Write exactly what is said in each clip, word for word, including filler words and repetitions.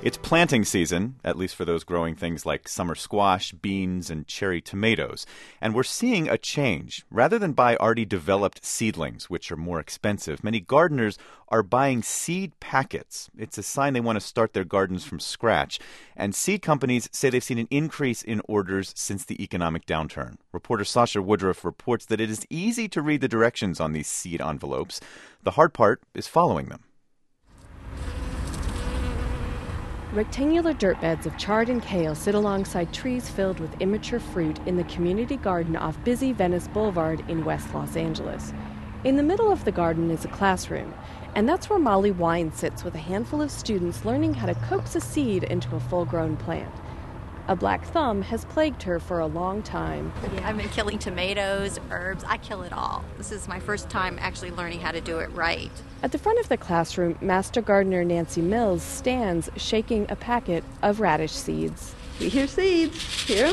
It's planting season, at least for those growing things like summer squash, beans, and cherry tomatoes. And we're seeing a change. Rather than buy already developed seedlings, which are more expensive, many gardeners are buying seed packets. It's a sign they want to start their gardens from scratch. And seed companies say they've seen an increase in orders since the economic downturn. Reporter Sasha Woodruff reports that it is easy to read the directions on these seed envelopes. The hard part is following them. Rectangular dirt beds of chard and kale sit alongside trees filled with immature fruit in the community garden off busy Venice Boulevard in West Los Angeles. In the middle of the garden is a classroom, and that's where Molly Wine sits with a handful of students learning how to coax a seed into a full-grown plant. A black thumb has plagued her for a long time. Yeah, I've been killing tomatoes, herbs. I kill it all. This is my first time actually learning how to do it right. At the front of the classroom, Master Gardener Nancy Mills stands shaking a packet of radish seeds. Here's seeds. Here.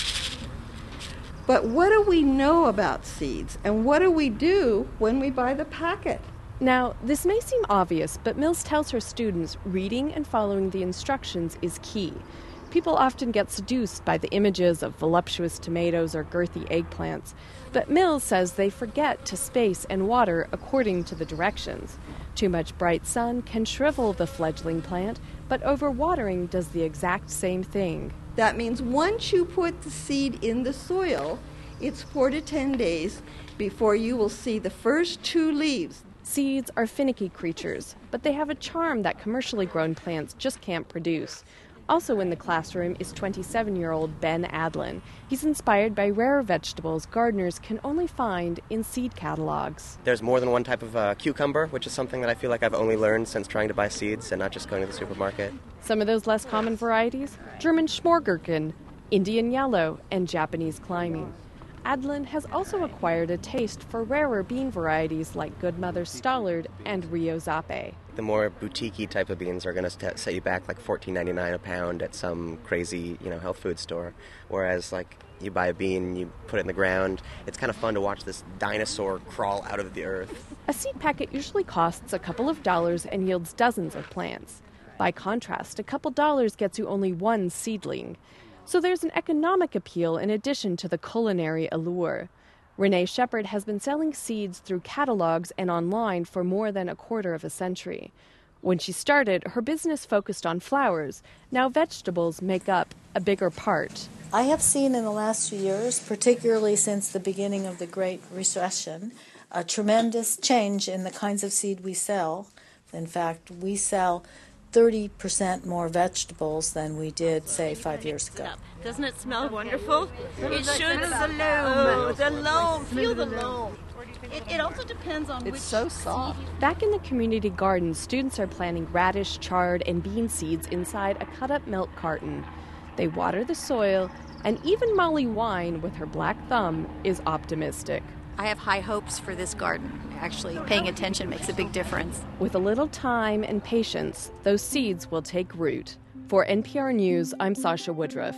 But what do we know about seeds? And what do we do when we buy the packet? Now, this may seem obvious, but Mills tells her students reading and following the instructions is key. People often get seduced by the images of voluptuous tomatoes or girthy eggplants, but Mills says they forget to space and water according to the directions. Too much bright sun can shrivel the fledgling plant, but overwatering does the exact same thing. That means once you put the seed in the soil, it's four to ten days before you will see the first two leaves. Seeds are finicky creatures, but they have a charm that commercially grown plants just can't produce. Also in the classroom is twenty-seven-year-old Ben Adlin. He's inspired by rare vegetables gardeners can only find in seed catalogs. There's more than one type of uh, cucumber, which is something that I feel like I've only learned since trying to buy seeds and not just going to the supermarket. Some of those less common varieties? German Schmorgurken, Indian yellow, and Japanese climbing. Adlin has also acquired a taste for rarer bean varieties like Good Mother Stallard and Rio Zappe. The more boutique-y type of beans are going to set you back like fourteen ninety-nine a pound at some crazy, you know, health food store. Whereas, like, you buy a bean, you put it in the ground. It's kind of fun to watch this dinosaur crawl out of the earth. A seed packet usually costs a couple of dollars and yields dozens of plants. By contrast, a couple dollars gets you only one seedling. So there's an economic appeal in addition to the culinary allure. Renee Shepard has been selling seeds through catalogs and online for more than a quarter of a century. When she started, her business focused on flowers. Now vegetables make up a bigger part. I have seen in the last few years, particularly since the beginning of the Great Recession, a tremendous change in the kinds of seed we sell. In fact, we sell thirty percent more vegetables than we did, say, five years ago. Doesn't it smell wonderful? It should. The loam. Oh, the loam. Feel the loam. It, it also depends on it's which so soft. seed. Back in the community garden, students are planting radish, chard, and bean seeds inside a cut-up milk carton. They water the soil, and even Molly Wine, with her black thumb, is optimistic. I have high hopes for this garden. Actually, paying attention makes a big difference. With a little time and patience, those seeds will take root. For N P R News, I'm Sasha Woodruff.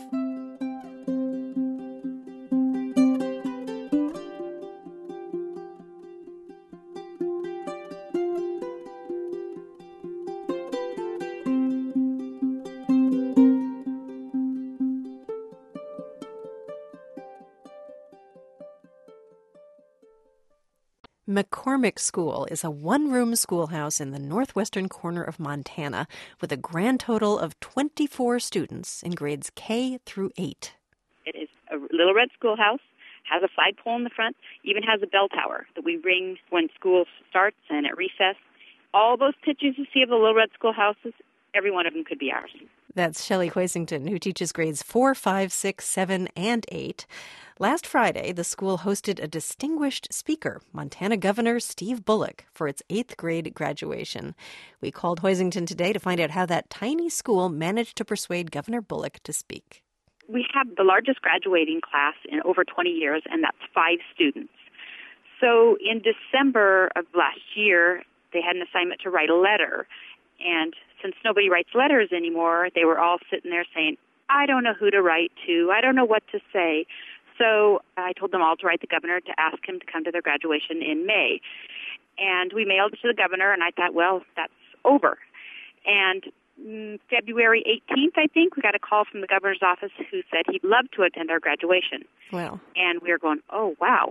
McCormick School is a one-room schoolhouse in the northwestern corner of Montana with a grand total of twenty-four students in grades K through eight. It is a little red schoolhouse, has a flagpole in the front, even has a bell tower that we ring when school starts and at recess. All those pictures you see of the little red schoolhouses, every one of them could be ours. That's Shelley Hoisington, who teaches grades four, five, six, seven, and eight. Last Friday, the school hosted a distinguished speaker, Montana Governor Steve Bullock, for its eighth grade graduation. We called Hoisington today to find out how that tiny school managed to persuade Governor Bullock to speak. We have the largest graduating class in over twenty years, and that's five students. So in December of last year, they had an assignment to write a letter. And since nobody writes letters anymore, they were all sitting there saying, I don't know who to write to. I don't know what to say. So I told them all to write the governor to ask him to come to their graduation in May. And we mailed it to the governor, and I thought, well, that's over. And mm, February eighteenth, I think, we got a call from the governor's office who said he'd love to attend our graduation. Well. And we were going, oh, wow.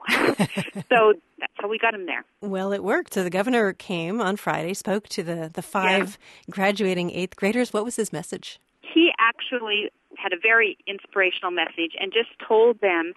So that's how we got him there. Well, it worked. So the governor came on Friday, spoke to the, the five yeah. graduating eighth graders. What was his message? He actually had a very inspirational message and just told them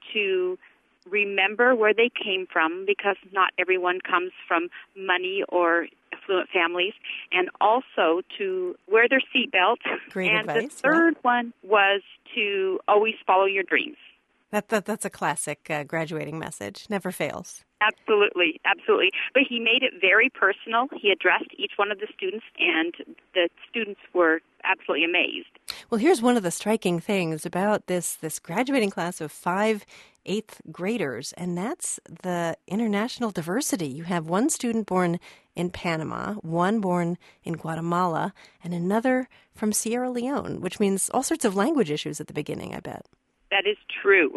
to remember where they came from, because not everyone comes from money or affluent families, and also to wear their seatbelt. Great and advice. The third yeah. one was to always follow your dreams. That, that That's a classic uh, graduating message. Never fails. Absolutely, absolutely. But he made it very personal. He addressed each one of the students, and the students were absolutely amazed. Well, here's one of the striking things about this, this graduating class of five eighth graders, and that's the international diversity. You have one student born in Panama, one born in Guatemala, and another from Sierra Leone, which means all sorts of language issues at the beginning, I bet. That is true.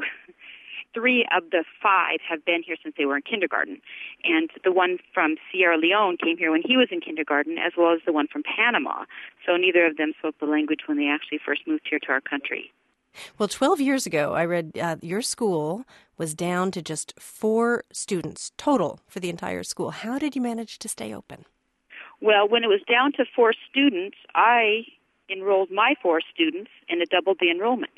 Three of the five have been here since they were in kindergarten. And the one from Sierra Leone came here when he was in kindergarten, as well as the one from Panama. So neither of them spoke the language when they actually first moved here to our country. Well, twelve years ago, I read uh, your school was down to just four students total for the entire school. How did you manage to stay open? Well, when it was down to four students, I enrolled my four students and it doubled the enrollment.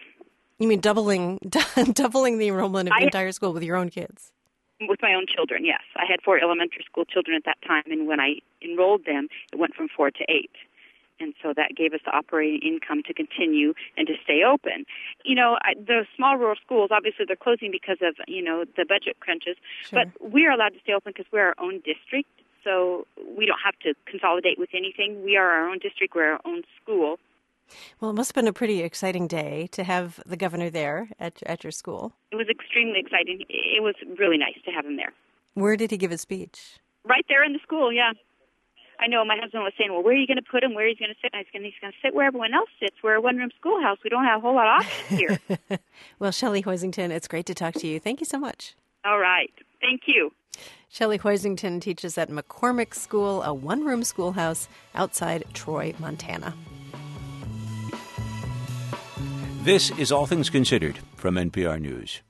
You mean doubling doubling the enrollment of the I, entire school with your own kids? With my own children, yes. I had four elementary school children at that time, and when I enrolled them, it went from four to eight. And so that gave us the operating income to continue and to stay open. You know, I, the small rural schools, obviously they're closing because of, you know, the budget crunches. Sure. But we are allowed to stay open because we're our own district. So we don't have to consolidate with anything. We are our own district. We're our own school. Well, it must have been a pretty exciting day to have the governor there at, at your school. It was extremely exciting. It was really nice to have him there. Where did he give his speech? Right there in the school, yeah. I know my husband was saying, well, where are you going to put him? Where are you going to sit? And I was going, he's going to sit where everyone else sits. We're a one-room schoolhouse. We don't have a whole lot of options here. Well, Shelley Hoisington, it's great to talk to you. Thank you so much. All right. Thank you. Shelley Hoisington teaches at McCormick School, a one-room schoolhouse outside Troy, Montana. This is All Things Considered from N P R News.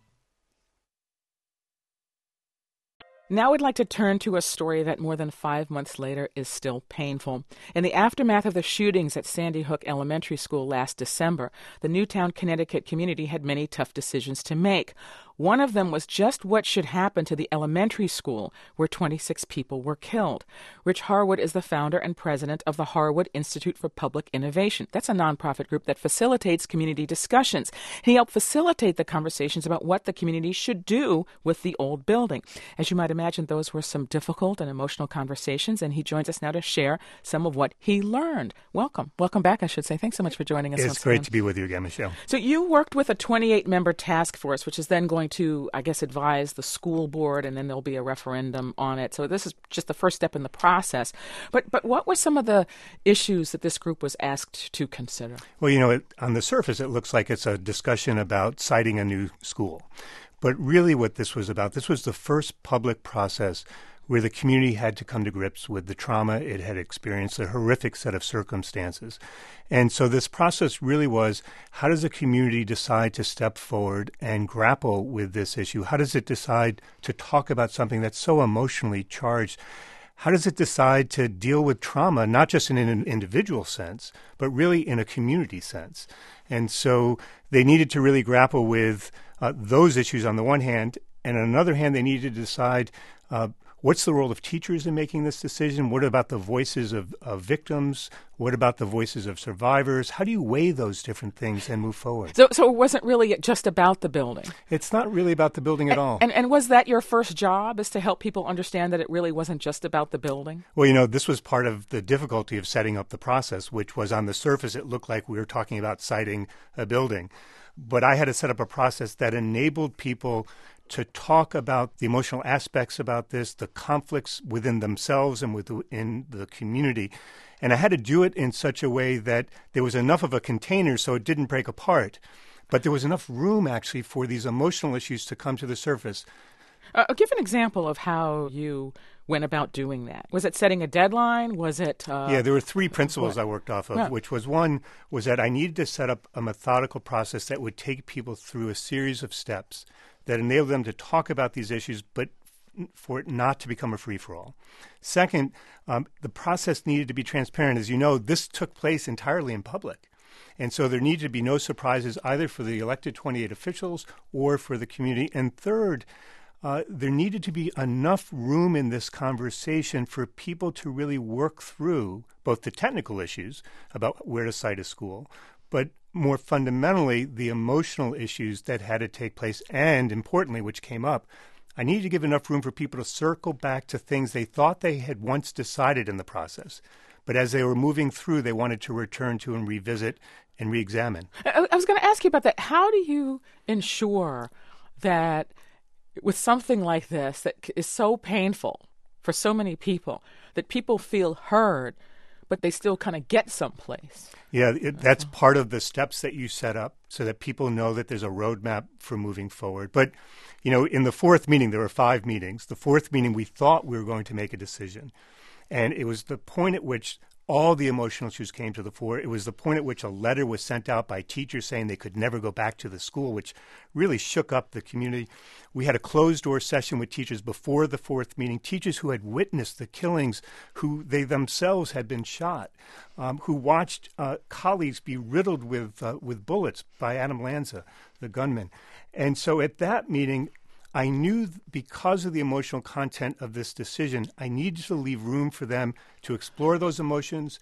Now we'd like to turn to a story that more than five months later is still painful. In the aftermath of the shootings at Sandy Hook Elementary School last December, the Newtown, Connecticut community had many tough decisions to make. One of them was just what should happen to the elementary school where twenty-six people were killed. Rich Harwood is the founder and president of the Harwood Institute for Public Innovation. That's a nonprofit group that facilitates community discussions. He helped facilitate the conversations about what the community should do with the old building. As you might imagine, those were some difficult and emotional conversations, and he joins us now to share some of what he learned. Welcome. Welcome back, I should say. Thanks so much for joining us. It's great to be with you again, Michelle. So you worked with a twenty-eight member task force, which is then going to, I guess, advise the school board, and then there'll be a referendum on it. So this is just the first step in the process. But but what were some of the issues that this group was asked to consider? Well, you know, it, on the surface, it looks like it's a discussion about siting a new school. But really what this was about, this was the first public process where the community had to come to grips with the trauma it had experienced, a horrific set of circumstances. And so this process really was, how does the community decide to step forward and grapple with this issue? How does it decide to talk about something that's so emotionally charged? How does it decide to deal with trauma, not just in an individual sense, but really in a community sense? And so they needed to really grapple with uh, those issues on the one hand, and on the other hand, they needed to decide uh, what's the role of teachers in making this decision? What about the voices of, of victims? What about the voices of survivors? How do you weigh those different things and move forward? So so it wasn't really just about the building? It's not really about the building at and, all. And, and was that your first job, is to help people understand that it really wasn't just about the building? Well, you know, this was part of the difficulty of setting up the process, which was on the surface it looked like we were talking about siting a building. But I had to set up a process that enabled people to talk about the emotional aspects about this, the conflicts within themselves and within the community. And I had to do it in such a way that there was enough of a container so it didn't break apart. But there was enough room, actually, for these emotional issues to come to the surface. Uh, give an example of how you went about doing that? Was it setting a deadline? Was it... Uh, yeah, there were three principles what? I worked off of, Yeah. which was one was that I needed to set up a methodical process that would take people through a series of steps that enabled them to talk about these issues, but for it not to become a free-for-all. Second, um, the process needed to be transparent. As you know, this took place entirely in public. And so there needed to be no surprises either for the elected twenty-eight officials or for the community. And third, uh, there needed to be enough room in this conversation for people to really work through both the technical issues about where to site a school, but more fundamentally, the emotional issues that had to take place and, importantly, which came up, I needed to give enough room for people to circle back to things they thought they had once decided in the process. But as they were moving through, they wanted to return to and revisit and re-examine. I, I was going to ask you about that. How do you ensure that with something like this that is so painful for so many people, that people feel heard, but they still kind of get someplace? Yeah, it, that's part of the steps that you set up so that people know that there's a roadmap for moving forward. But, you know, in the fourth meeting, there were five meetings. The fourth meeting, we thought we were going to make a decision. And it was the point at which all the emotional issues came to the fore. It was the point at which a letter was sent out by teachers saying they could never go back to the school, which really shook up the community. We had a closed-door session with teachers before the fourth meeting, teachers who had witnessed the killings, who they themselves had been shot, um, who watched uh, colleagues be riddled with uh, with bullets by Adam Lanza, the gunman. And so at that meeting, I knew because of the emotional content of this decision, I needed to leave room for them to explore those emotions,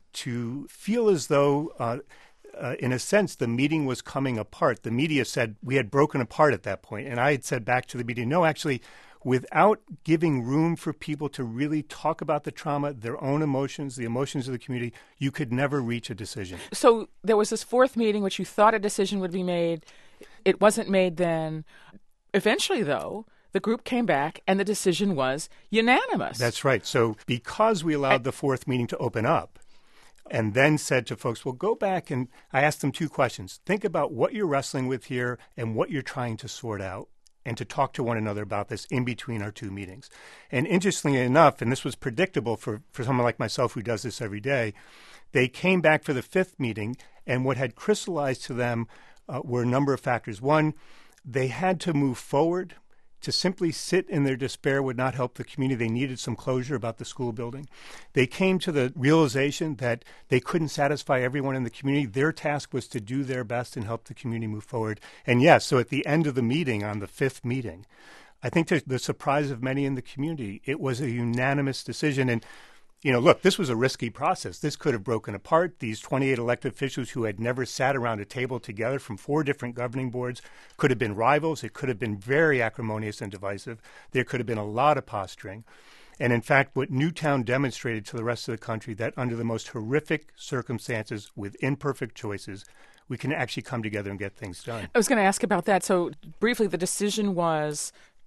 to feel as though, uh, uh, in a sense, the meeting was coming apart. The media said we had broken apart at that point. And I had said back to the media, no, actually, without giving room for people to really talk about the trauma, their own emotions, the emotions of the community, you could never reach a decision. So there was this fourth meeting, which you thought a decision would be made. It wasn't made then. Eventually, though, the group came back and the decision was unanimous. That's right. So because we allowed the fourth meeting to open up and then said to folks, well, go back, and I asked them two questions. Think about what you're wrestling with here and what you're trying to sort out, and to talk to one another about this in between our two meetings. And interestingly enough, and this was predictable for, for someone like myself who does this every day, they came back for the fifth meeting, and what had crystallized to them uh, were a number of factors. One, they had to move forward. To simply sit in their despair would not help the community. They needed some closure about the school building. They came to the realization that they couldn't satisfy everyone in the community. Their task was to do their best and help the community move forward. And yes, so at the end of the meeting, on the fifth meeting, I think to the surprise of many in the community, it was a unanimous decision. And you know, look, this was a risky process. This could have broken apart. These twenty-eight elected officials who had never sat around a table together from four different governing boards could have been rivals. It could have been very acrimonious and divisive. There could have been a lot of posturing. And in fact, what Newtown demonstrated to the rest of the country, that under the most horrific circumstances with imperfect choices, we can actually come together and get things done. I was going to ask about that. So briefly, the decision was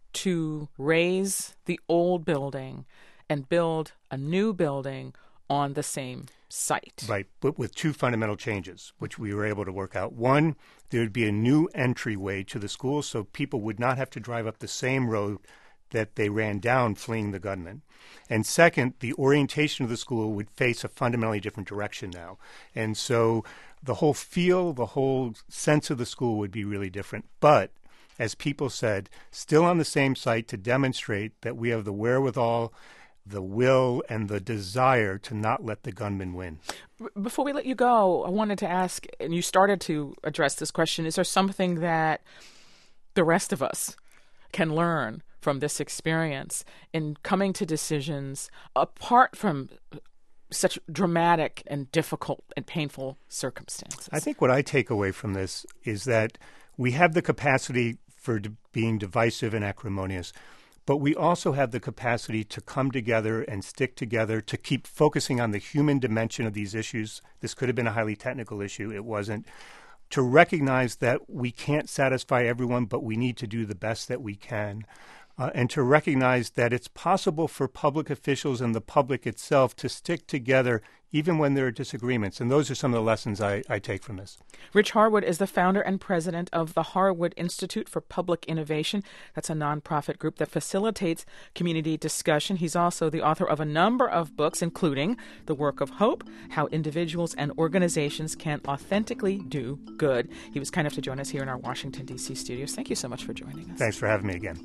to raise the old building and build a new building on the same site. Right, but with two fundamental changes, which we were able to work out. One, there would be a new entryway to the school, so people would not have to drive up the same road that they ran down fleeing the gunman. And second, the orientation of the school would face a fundamentally different direction now. And so the whole feel, the whole sense of the school would be really different. But as people said, still on the same site to demonstrate that we have the wherewithal, the will, and the desire to not let the gunman win. Before we let you go, I wanted to ask, and you started to address this question, is there something that the rest of us can learn from this experience in coming to decisions apart from such dramatic and difficult and painful circumstances? I think what I take away from this is that we have the capacity for d- being divisive and acrimonious, but we also have the capacity to come together and stick together, to keep focusing on the human dimension of these issues. This could have been a highly technical issue. It wasn't. To recognize that we can't satisfy everyone, but we need to do the best that we can. uh, and to recognize that it's possible for public officials and the public itself to stick together even when there are disagreements. And those are some of the lessons I, I take from this. Rich Harwood is the founder and president of the Harwood Institute for Public Innovation. That's a nonprofit group that facilitates community discussion. He's also the author of a number of books, including The Work of Hope, How Individuals and Organizations Can Authentically Do Good. He was kind enough to join us here in our Washington, D C studios. Thank you so much for joining us. Thanks for having me again.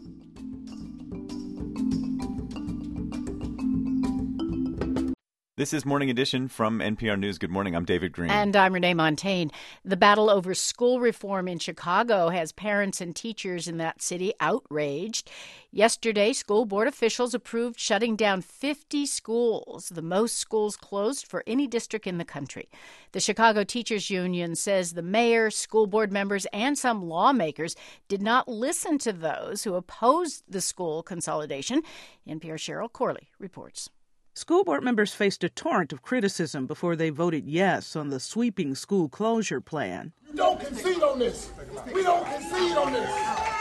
This is Morning Edition from N P R News. Good morning. I'm David Green. And I'm Renee Montagne. The battle over school reform in Chicago has parents and teachers in that city outraged. Yesterday, school board officials approved shutting down fifty schools, the most schools closed for any district in the country. The Chicago Teachers Union says the mayor, school board members, and some lawmakers did not listen to those who opposed the school consolidation. N P R's Cheryl Corley reports. School board members faced a torrent of criticism before they voted yes on the sweeping school closure plan. You don't concede on this. We don't concede on this.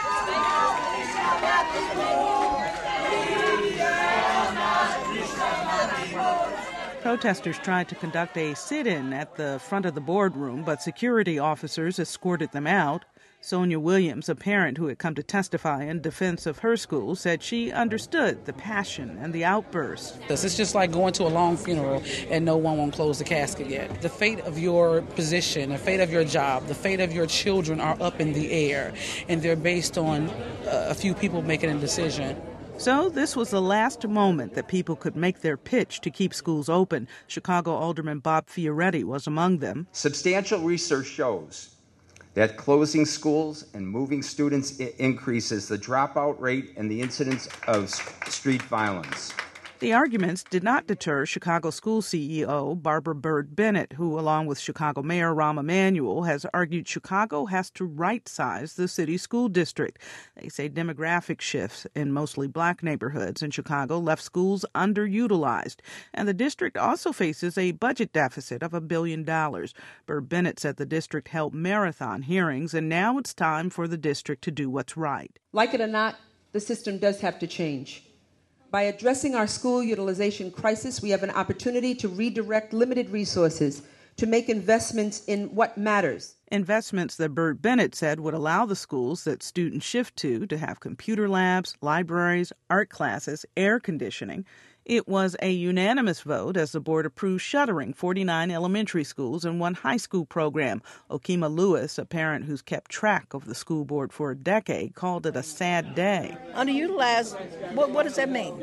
Protesters tried to conduct a sit-in at the front of the boardroom, but security officers escorted them out. Sonia Williams, a parent who had come to testify in defense of her school, said she understood the passion and the outburst. It's just like going to a long funeral and no one won't close the casket yet. The fate of your position, the fate of your job, the fate of your children are up in the air, and they're based on a few people making a decision. So this was the last moment that people could make their pitch to keep schools open. Chicago Alderman Bob Fioretti was among them. Substantial research shows that closing schools and moving students increases the dropout rate and the incidence of street violence. The arguments did not deter Chicago school C E O Barbara Byrd Bennett, who, along with Chicago Mayor Rahm Emanuel, has argued Chicago has to right-size the city school district. They say demographic shifts in mostly black neighborhoods in Chicago left schools underutilized, and the district also faces a budget deficit of a billion dollars. Byrd Bennett said the district held marathon hearings, and now it's time for the district to do what's right. Like it or not, the system does have to change. By addressing our school utilization crisis, we have an opportunity to redirect limited resources to make investments in what matters. Investments that Byrd Bennett said would allow the schools that students shift to to have computer labs, libraries, art classes, air conditioning. It was a unanimous vote as the board approved shuttering forty-nine elementary schools and one high school program. Okima Lewis, a parent who's kept track of the school board for a decade, called it a sad day. Underutilized, what, what does that mean?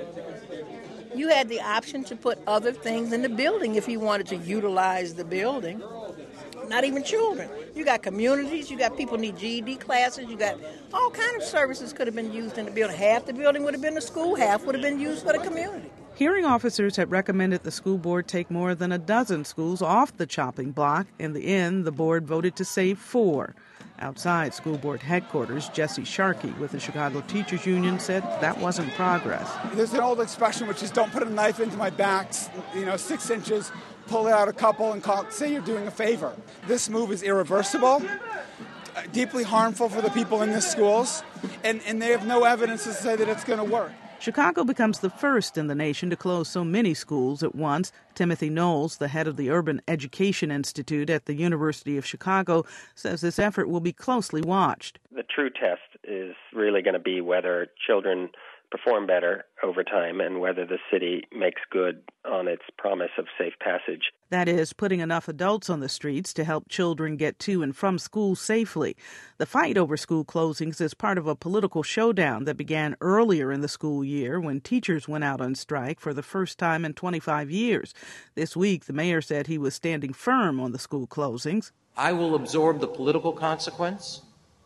You had the option to put other things in the building if you wanted to utilize the building. Not even children. You got communities, you got people need G E D classes, you got all kinds of services could have been used in the building. Half the building would have been the school, half would have been used for the community. Hearing officers had recommended the school board take more than a dozen schools off the chopping block. In the end, the board voted to save four. Outside school board headquarters, Jesse Sharkey with the Chicago Teachers Union said that wasn't progress. There's an old expression which is don't put a knife into my back, you know, six inches, pull it out a couple and call it, say you're doing a favor. This move is irreversible, deeply harmful for the people in the schools, and, and they have no evidence to say that it's going to work. Chicago becomes the first in the nation to close so many schools at once. Timothy Knowles, the head of the Urban Education Institute at the University of Chicago, says this effort will be closely watched. The true test is really going to be whether children perform better over time and whether the city makes good on its promise of safe passage. That is, putting enough adults on the streets to help children get to and from school safely. The fight over school closings is part of a political showdown that began earlier in the school year when teachers went out on strike for the first time in twenty-five years. This week, the mayor said he was standing firm on the school closings. I will absorb the political consequence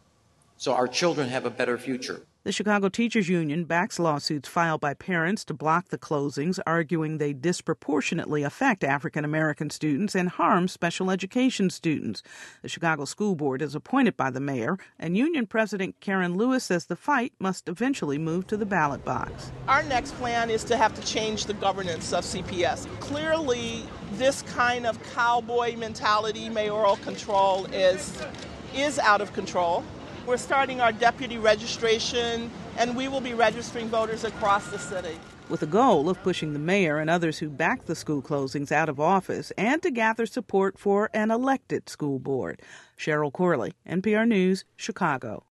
so our children have a better future. The Chicago Teachers Union backs lawsuits filed by parents to block the closings, arguing they disproportionately affect African American students and harm special education students. The Chicago School Board is appointed by the mayor, and Union President Karen Lewis says the fight must eventually move to the ballot box. Our next plan is to have to change the governance of C P S. Clearly, this kind of cowboy mentality, mayoral control, is, is out of control. We're starting our deputy registration and we will be registering voters across the city. With the goal of pushing the mayor and others who backed the school closings out of office and to gather support for an elected school board. Cheryl Corley, N P R News, Chicago.